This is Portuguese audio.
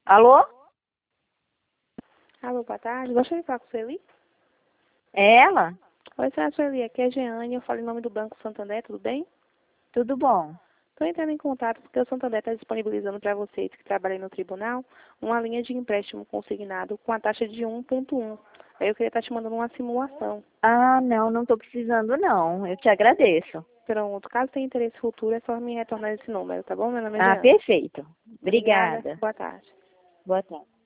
Alô? Alô, boa tarde. Gostaria de falar com a Sueli? É ela? Oi, senhora Sueli, aqui é a Jeane, eu falo em nome do Banco Santander, tudo bem? Tudo bom? Estou entrando em contato porque o Santander está disponibilizando para vocês que trabalham no tribunal uma linha de empréstimo consignado com a taxa de 1,1. Aí eu queria estar te mandando uma simulação. Ah, não estou precisando não. Eu te agradeço. Pronto, caso tenha interesse futuro, é só me retornar esse número, tá bom? Meu nome é Ah, Jeane. perfeito. Obrigada, Obrigada. boa tarde. Boa tarde.